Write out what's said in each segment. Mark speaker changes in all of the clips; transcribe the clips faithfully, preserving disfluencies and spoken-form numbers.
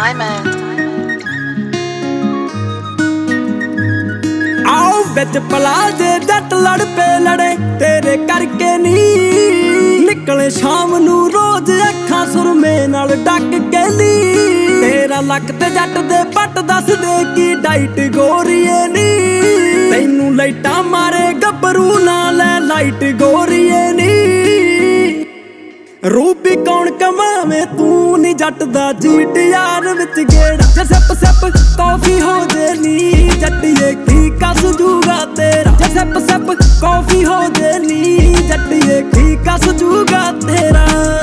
Speaker 1: Diamond.
Speaker 2: आओ बिच पला जे जट लड़ पे लड़े तेरे करके नी निकले शाम नू रोज अखां सुरमे नाल डक के नी तेरा लक ते जट दे पट दस दे की डाइट गोरीए नी तैनू लाइटा मारे गब्बरू ना ले लाइट गोरीए नी रूपी कौन कमावे तू नी जट दा जीट यार विच गेड़ा जे सप सप कॉफी हो जे नी जट्टिए की कस जूगा तेरा जे सप सप कॉफी हो जे नी जट्टिए की कस जूगा तेरा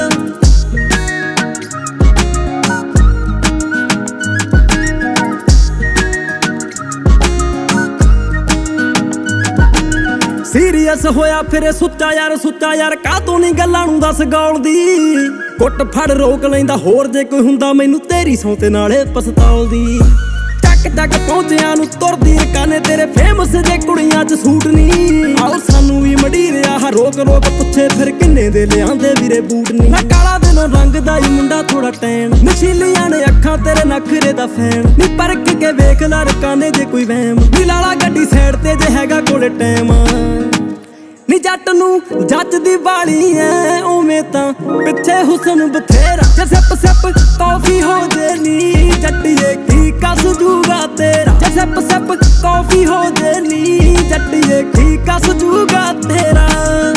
Speaker 2: सीरियस होया फिरे सुच्चा यार सुच्चा यार का तू नहीं गल्लां नूं दस गौल दी कुट फड़ रोक लैंदा होर जे कोई हुंदा मैनू तेरी सौं ते नाले पसतौल दी टक टक पहुंचिया नूं तुरदी काने तेरे फेमस जे कुड़ियां च सूट नी आओ सानू भी मडीरिया हा रोक रोक पुछे फिर किन्ने दे लिआंदे वीरे बूट नी मैं काला दिनों रंग दा ही मुंडा थोड़ा टैन नशीलियां ने अखां तेरे नखरे दा फैन नी परख के वेख ला रकाने जे कोई वहम नी लाला गड्डी साइड ते जे हैगा कोले टाइम नी जट नू जज दी वाली ऐ उवें तां पिछे हुसन बथेरा जे सप सप कॉफी हो जे नी जट्टिए की कस जूगा तेरा जे सप सप कॉफी हो जे नी जट्टिए की कस जूगा तेरा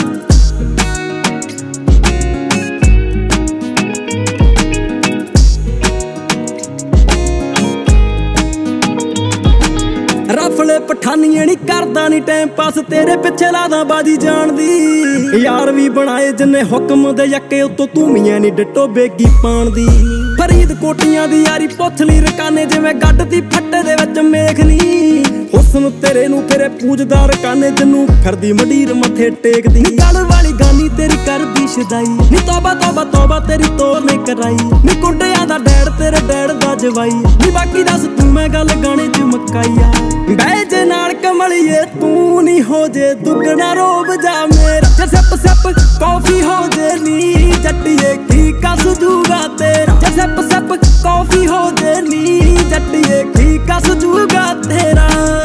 Speaker 2: रफले पठानिए नी करदा नी टाइम पास तेरे पिछे लादा बाजी जान दी यार भी बनाए जिन्ने हुक्म दे यक्के उत्तों तूमियां नी डिट्टो बेगी पान दी फरीद कोटियां दी यारी पुछ ली रकाने जिवें गड्ड दी फट्टे दे विच मेख नी हुस्न तेरे नू फिरे पूजदा रकाने जिन्नू फिरदी मडीर मथे टेकदी गल वाली गानी तेरी करदी शदाई नी तौबा तौबा तौबा तेरी तोर ने कराई नी कुंडियां दा डैड तेरे डैड दा जवाई नी बाकी दस तू मैं गल गाने च मकाईया बैजे नाल कमलिए तू नी हो जे दुगना रोब जा मेरा जे सप सप कॉफी हो जे नी जट्टिए की कस जूगा तेरा जे सप सप कॉफी हो जे नी जट्टिए की कस जूगा तेरा।